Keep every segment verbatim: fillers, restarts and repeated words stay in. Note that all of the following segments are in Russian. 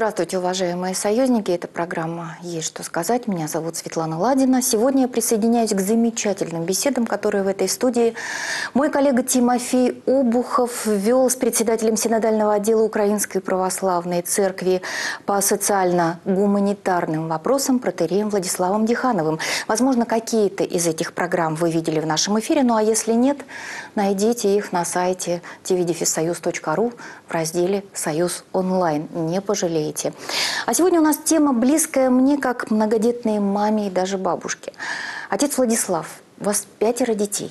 Здравствуйте, уважаемые союзники. Это программа «Есть что сказать». Меня зовут Светлана Ладина. Сегодня я присоединяюсь к замечательным беседам, которые в этой студии мой коллега Тимофей Обухов вел с председателем синодального отдела Украинской Православной Церкви по социально-гуманитарным вопросам протоиереем Владиславом Дихановым. Возможно, какие-то из этих программ вы видели в нашем эфире, ну а если нет, найдите их на сайте ти ви дефис союз точка ру в разделе «Союз онлайн». Не пожалеете. А сегодня у нас тема, близкая мне, как многодетной маме и даже бабушке. Отец Владислав, у вас пятеро детей.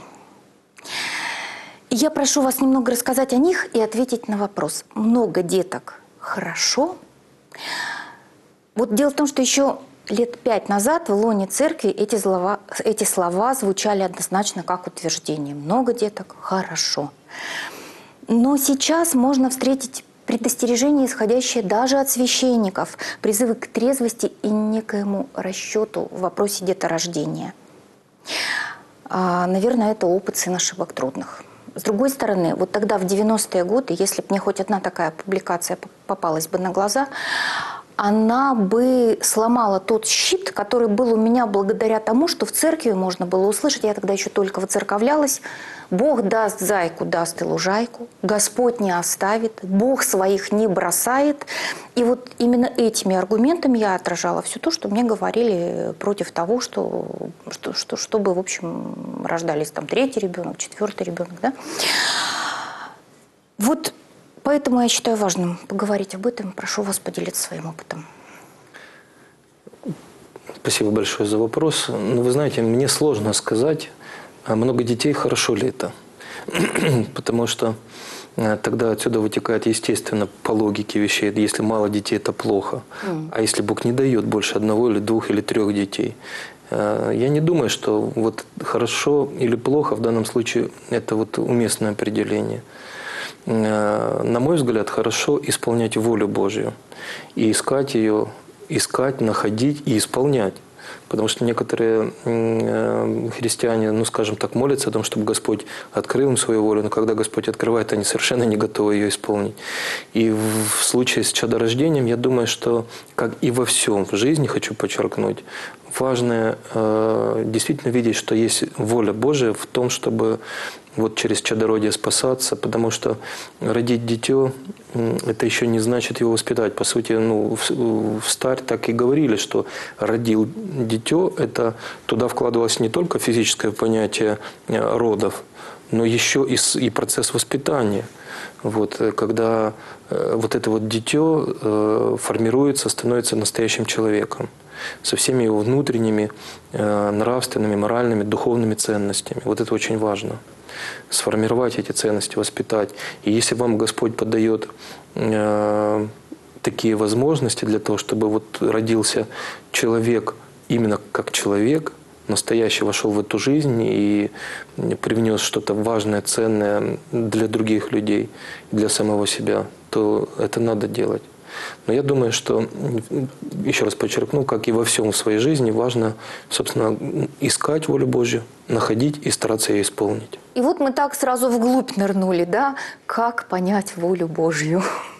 И я прошу вас немного рассказать о них и ответить на вопрос. Много деток хорошо? Вот дело в том, что еще лет пять назад в лоне церкви эти слова, эти слова звучали однозначно как утверждение. Много деток хорошо. Но сейчас можно встретить предостережения, исходящие даже от священников, призывы к трезвости и некоему расчету в вопросе деторождения. А, наверное, это опыт сын ошибок трудных. С другой стороны, вот тогда, в девяностые годы, если бы мне хоть одна такая публикация попалась бы на глаза, она бы сломала тот щит, который был у меня благодаря тому, что в церкви можно было услышать, я тогда еще только воцерковлялась: Бог даст зайку, даст и лужайку, Господь не оставит, Бог своих не бросает. И вот именно этими аргументами я отражала все то, что мне говорили против того, что, что, что, чтобы, в общем, рождались там третий ребенок, четвертый ребенок. Да? Вот поэтому я считаю важным поговорить об этом. Прошу вас поделиться своим опытом. Спасибо большое за вопрос. Ну, вы знаете, мне сложно сказать, а много детей, хорошо ли это? Потому что тогда отсюда вытекает, естественно, по логике вещей, если мало детей, это плохо. Mm. А если Бог не дает больше одного или двух или трех детей? Я не думаю, что вот хорошо или плохо в данном случае это вот уместное определение. На мой взгляд, хорошо исполнять волю Божью и искать ее, искать, находить и исполнять. Потому что некоторые христиане, ну скажем так, молятся о том, чтобы Господь открыл им свою волю, но когда Господь открывает, они совершенно не готовы ее исполнить. И в случае с чадорождением, я думаю, что, как и во всем в жизни, хочу подчеркнуть, важно действительно видеть, что есть воля Божия в том, чтобы вот через чадородие спасаться, потому что родить дитё – это еще не значит его воспитать. По сути, ну, в, в старь так и говорили, что родил дитё – это туда вкладывалось не только физическое понятие родов, но еще и, и процесс воспитания. Вот, когда э, вот это вот дитё э, формируется, становится настоящим человеком со всеми его внутренними, э, нравственными, моральными, духовными ценностями. Вот это очень важно. Сформировать эти ценности, воспитать. И если вам Господь подает э, такие возможности для того, чтобы вот родился человек именно как человек, настоящий, вошел в эту жизнь и привнес что-то важное, ценное для других людей, для самого себя, то это надо делать. Но я думаю, что, еще раз подчеркну, как и во всем в своей жизни, важно, собственно, искать волю Божью, находить и стараться ее исполнить. И вот мы так сразу вглубь нырнули, да? Как понять волю Божью?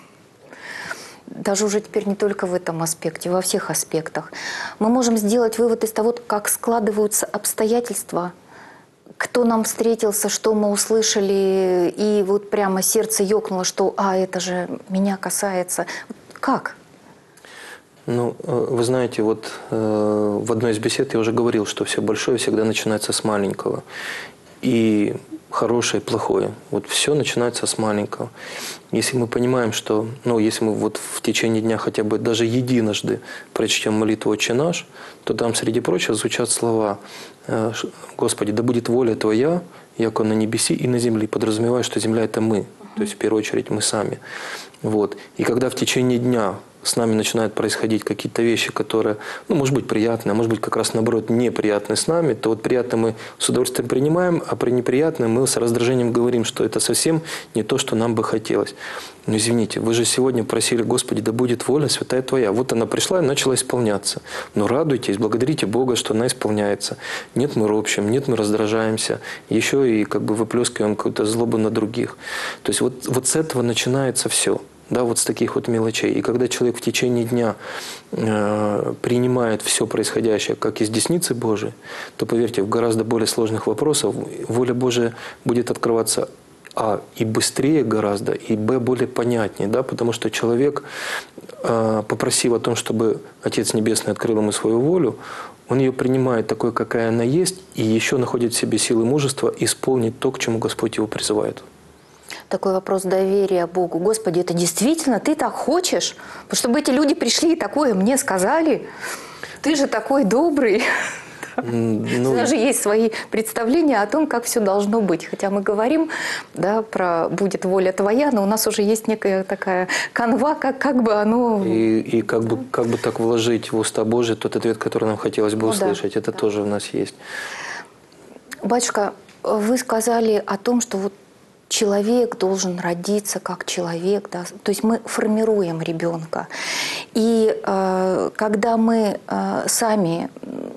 Даже уже теперь не только в этом аспекте, во всех аспектах. Мы можем сделать вывод из того, как складываются обстоятельства, кто нам встретился, что мы услышали, и вот прямо сердце ёкнуло, что «а, это же меня касается». Как? Ну, вы знаете, вот э, в одной из бесед я уже говорил, что все большое всегда начинается с маленького. И хорошее, и плохое. Вот все начинается с маленького. Если мы понимаем, что, ну, если мы вот в течение дня хотя бы даже единожды прочтем молитву «Отче наш», то там, среди прочего, звучат слова «Господи, да будет воля Твоя, яко на небеси и на земле», подразумевая, что земля – это мы. То есть, в первую очередь, мы сами. Вот. И когда в течение дня с нами начинают происходить какие-то вещи, которые, ну, может быть, приятные, а может быть, как раз наоборот, неприятные с нами, то вот приятное мы с удовольствием принимаем, а при неприятном мы с раздражением говорим, что это совсем не то, что нам бы хотелось. Но извините, вы же сегодня просили: Господи, да будет воля святая Твоя. Вот она пришла и начала исполняться. Но радуйтесь, благодарите Бога, что она исполняется. Нет, мы ропщим, нет, мы раздражаемся. Еще и как бы выплескиваем какую-то злобу на других. То есть вот, вот с этого начинается все. Да, вот с таких вот мелочей. И когда человек в течение дня э, принимает все происходящее как из десницы Божией, то, поверьте, в гораздо более сложных вопросах воля Божия будет открываться а. и быстрее гораздо, и б. более понятнее. Да, потому что человек, э, попросив о том, чтобы Отец Небесный открыл ему свою волю, он ее принимает такой, какая она есть, и еще находит в себе силы и мужество исполнить то, к чему Господь его призывает. Такой вопрос доверия Богу. Господи, это действительно ты так хочешь? Потому чтобы эти люди пришли и такое мне сказали. Ты же такой добрый. Ну, даже есть свои представления о том, как все должно быть. Хотя мы говорим, да, про «будет воля твоя», но у нас уже есть некая такая канва, как, как бы оно… И, и как, бы, как бы так вложить в уста Божьи тот ответ, который нам хотелось бы ну, услышать. Да, это да. тоже у нас есть. Батюшка, вы сказали о том, что вот человек должен родиться как человек, да? То есть мы формируем ребенка. И э, когда мы э, сами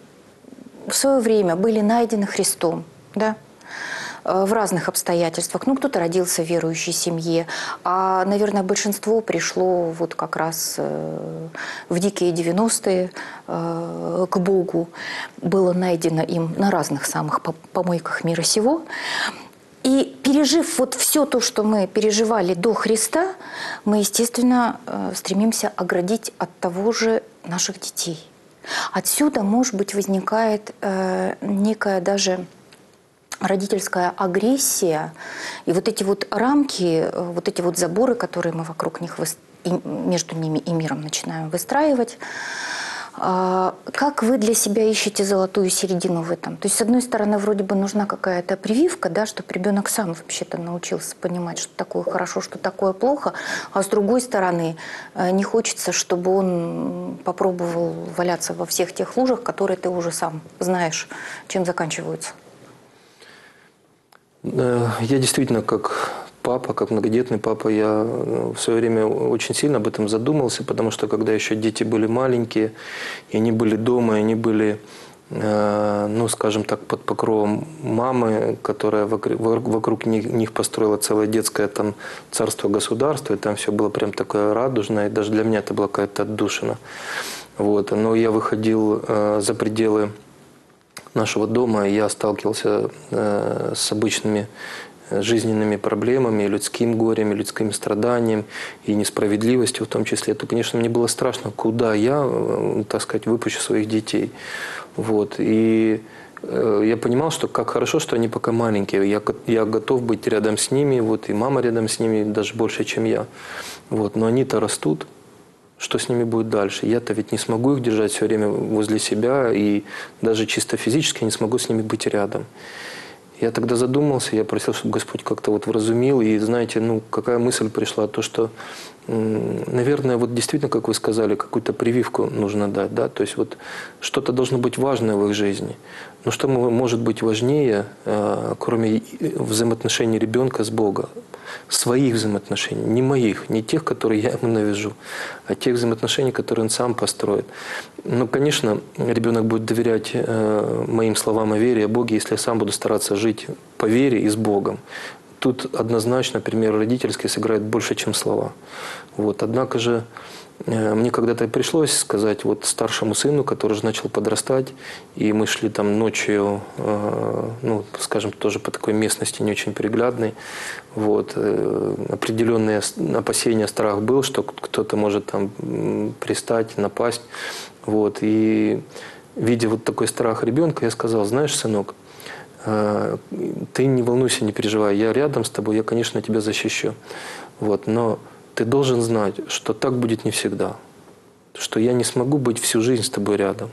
в свое время были найдены Христом, да, э, в разных обстоятельствах, ну кто-то родился в верующей семье, а, наверное, большинство пришло вот как раз э, в дикие девяностые э, к Богу, было найдено им на разных самых помойках мира сего. И пережив вот все то, что мы переживали до Христа, мы, естественно, стремимся оградить от того же наших детей. Отсюда, может быть, возникает э, некая даже родительская агрессия. И вот эти вот рамки, вот эти вот заборы, которые мы вокруг них, и между ними и миром начинаем выстраивать. Как вы для себя ищете золотую середину в этом? То есть, с одной стороны, вроде бы нужна какая-то прививка, да, чтобы ребенок сам вообще-то научился понимать, что такое хорошо, что такое плохо, а с другой стороны, не хочется, чтобы он попробовал валяться во всех тех лужах, которые ты уже сам знаешь, чем заканчиваются. Я действительно, как папа, как многодетный папа, я в свое время очень сильно об этом задумался, потому что когда еще дети были маленькие, и они были дома, и они были, ну, скажем так, под покровом мамы, которая вокруг, вокруг них, них построила целое детское там царство-государство, и там все было прям такое радужное, и даже для меня это была какая-то отдушина. Вот. Но я выходил за пределы нашего дома, и я сталкивался с обычными жизненными проблемами, людским горем, людским страданием и несправедливостью в том числе, то, конечно, мне было страшно, куда я, так сказать, выпущу своих детей. Вот. И я понимал, что как хорошо, что они пока маленькие. Я, я готов быть рядом с ними, вот, и мама рядом с ними, даже больше, чем я. Вот. Но они-то растут. Что с ними будет дальше? Я-то ведь не смогу их держать все время возле себя, и даже чисто физически не смогу с ними быть рядом. Я тогда задумался, я просил, чтобы Господь как-то вот вразумил. И знаете, ну какая мысль пришла? То, что, наверное, вот действительно, как вы сказали, какую-то прививку нужно дать. Да? То есть вот что-то должно быть важное в их жизни. Но что может быть важнее, кроме взаимоотношений ребенка с Богом? Своих взаимоотношений, не моих, не тех, которые я ему навяжу, а тех взаимоотношений, которые он сам построит. Ну, конечно, ребенок будет доверять э, моим словам о вере, о Боге, если я сам буду стараться жить по вере и с Богом. Тут однозначно пример родительский сыграет больше, чем слова. Вот. Однако же э, мне когда-то пришлось сказать вот старшему сыну, который уже начал подрастать, и мы шли там ночью, э, ну, скажем, тоже по такой местности не очень приглядной. Вот. Э, определенные опасения, страх был, что кто-то может там пристать, напасть. Вот. И видя вот такой страх ребенка, я сказал: знаешь, сынок, ты не волнуйся, не переживай, я рядом с тобой, я, конечно, тебя защищу. Вот, но ты должен знать, что так будет не всегда, что я не смогу быть всю жизнь с тобой рядом.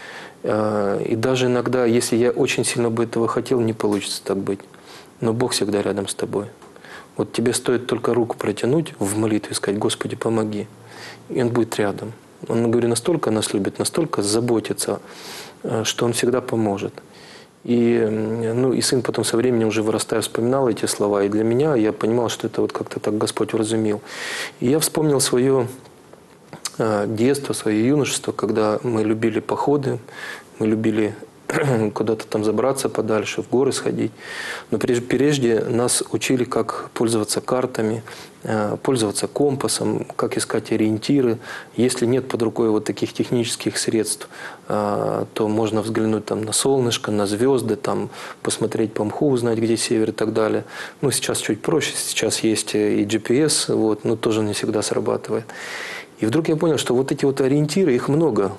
И даже иногда, если я очень сильно бы этого хотел, не получится так быть. Но Бог всегда рядом с тобой. Вот тебе стоит только руку протянуть в молитве и сказать: Господи, помоги. И Он будет рядом. Он, говорю, настолько нас любит, настолько заботится, что Он всегда поможет. И, ну, и сын потом со временем, уже вырастая, вспоминал эти слова. И для меня я понимал, что это вот как-то так Господь вразумил. И я вспомнил свое детство, свое юношество, когда мы любили походы, мы любили куда-то там забраться подальше, в горы сходить. Но прежде нас учили, как пользоваться картами, пользоваться компасом, как искать ориентиры. Если нет под рукой вот таких технических средств, то можно взглянуть там на солнышко, на звезды, там, посмотреть по мху, узнать, где север и так далее. Ну, сейчас чуть проще, сейчас есть и джи пи эс, вот, но тоже не всегда срабатывает. И вдруг я понял, что вот эти вот ориентиры, их много,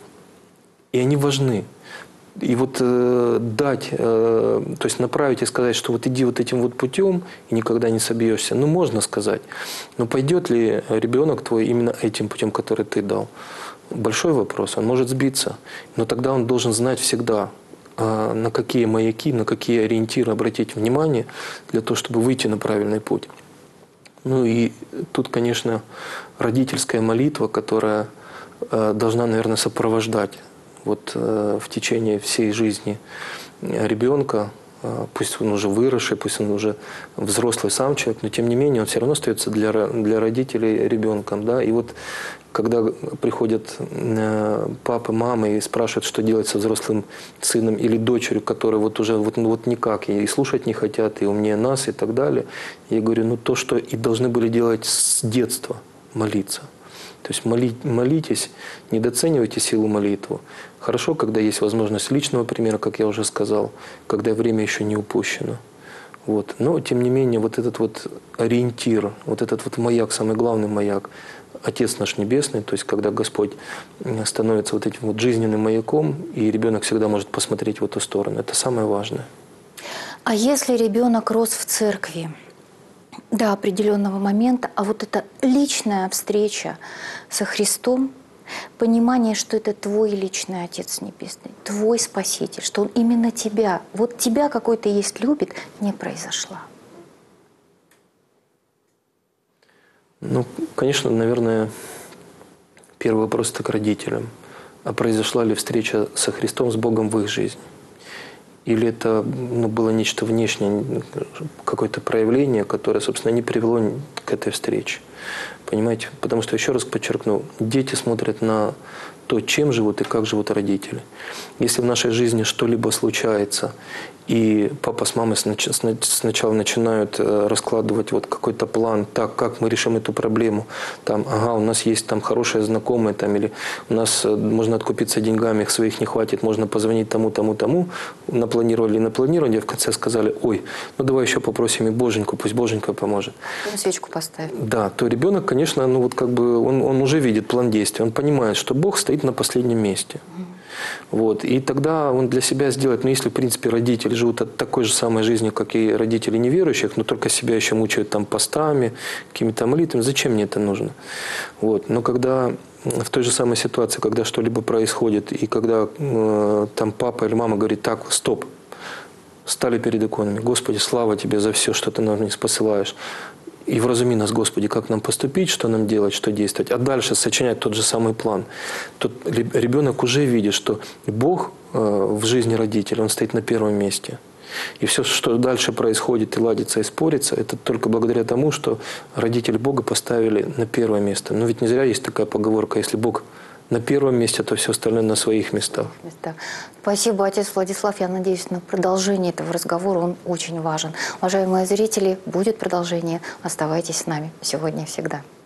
и они важны. И вот э, дать, э, то есть направить и сказать, что вот иди вот этим вот путем и никогда не собьешься, ну можно сказать. Но пойдет ли ребенок твой именно этим путем, который ты дал? Большой вопрос. Он может сбиться, но тогда он должен знать всегда, э, на какие маяки, на какие ориентиры обратить внимание для того, чтобы выйти на правильный путь. Ну и тут, конечно, родительская молитва, которая э, должна, наверное, сопровождать вот э, в течение всей жизни ребенка, э, пусть он уже выросший, пусть он уже взрослый сам человек, но тем не менее он все равно остается для, для родителей ребенком. Да? И вот когда приходят э, папы, мамы и спрашивают, что делать со взрослым сыном или дочерью, которые вот уже вот, ну, вот никак и слушать не хотят, и умнее нас и так далее, я говорю, ну то, что и должны были делать с детства, молиться. То есть моли, молитесь, недооценивайте силу молитвы. Хорошо, когда есть возможность личного примера, как я уже сказал, когда время еще не упущено. Вот. Но, тем не менее, вот этот вот ориентир, вот этот вот маяк, самый главный маяк, Отец наш Небесный, то есть когда Господь становится вот этим вот жизненным маяком, и ребенок всегда может посмотреть в эту сторону. Это самое важное. А если ребенок рос в церкви до определенного момента, а вот эта личная встреча со Христом, понимание, что это твой личный Отец Небесный, твой Спаситель, что Он именно тебя, вот тебя какой-то есть любит, не произошла? Ну, конечно, наверное, первый вопрос это к родителям. А произошла ли встреча со Христом, с Богом в их жизни? Или это ну, было нечто внешнее, какое-то проявление, которое, собственно, не привело к этой встрече? Понимаете? Потому что, еще раз подчеркну, дети смотрят на то, чем живут и как живут родители. Если в нашей жизни что-либо случается, и папа с мамой сначала начинают раскладывать вот какой-то план, так, как мы решим эту проблему, там, ага, у нас есть там хорошие знакомые, там, или у нас можно откупиться деньгами, их своих не хватит, можно позвонить тому, тому, тому, напланировали, напланировали, а в конце сказали, ой, ну давай еще попросим и Боженьку, пусть Боженька поможет. Ну, свечку поставим. Да, то ребенок, конечно, ну вот как бы он, он уже видит план действия, он понимает, что Бог стоит на последнем месте. Вот. И тогда он для себя сделает, ну если в принципе родители живут от такой же самой жизни, как и родители неверующих, но только себя еще мучают там постами, какими-то молитвами, зачем мне это нужно? Вот. Но когда в той же самой ситуации, когда что-либо происходит, и когда э, там папа или мама говорит, так, стоп, стали перед иконами, Господи, слава Тебе за все, что Ты нам не посылаешь. И вразуми нас, Господи, как нам поступить, что нам делать, что действовать. А дальше сочинять тот же самый план. Тут ребенок уже видит, что Бог в жизни родителей, Он стоит на первом месте. И все, что дальше происходит и ладится, и спорится, это только благодаря тому, что родители Бога поставили на первое место. Но ведь не зря есть такая поговорка, если Бог на первом месте, то все остальное на своих местах. Спасибо, отец Владислав. Я надеюсь на продолжение этого разговора. Он очень важен. Уважаемые зрители, будет продолжение. Оставайтесь с нами сегодня и всегда.